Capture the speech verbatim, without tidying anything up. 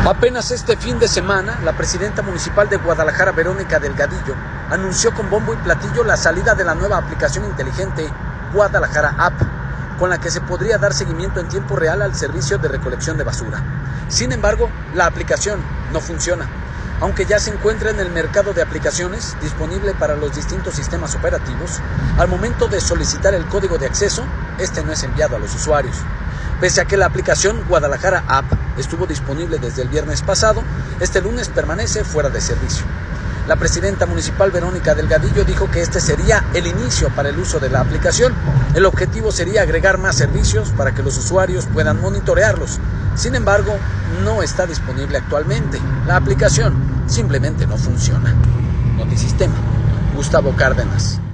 Apenas este fin de semana, la presidenta municipal de Guadalajara, Verónica Delgadillo, anunció con bombo y platillo la salida de la nueva aplicación inteligente Guadalajara App, con la que se podría dar seguimiento en tiempo real al servicio de recolección de basura. Sin embargo, la aplicación no funciona. Aunque ya se encuentra en el mercado de aplicaciones, disponible para los distintos sistemas operativos, al momento de solicitar el código de acceso, este no es enviado a los usuarios. Pese a que la aplicación Guadalajara App estuvo disponible desde el viernes pasado, este lunes permanece fuera de servicio. La presidenta municipal Verónica Delgadillo dijo que este sería el inicio para el uso de la aplicación. El objetivo sería agregar más servicios para que los usuarios puedan monitorearlos. Sin embargo, no está disponible actualmente. La aplicación simplemente no funciona. Notisistema, Gustavo Cárdenas.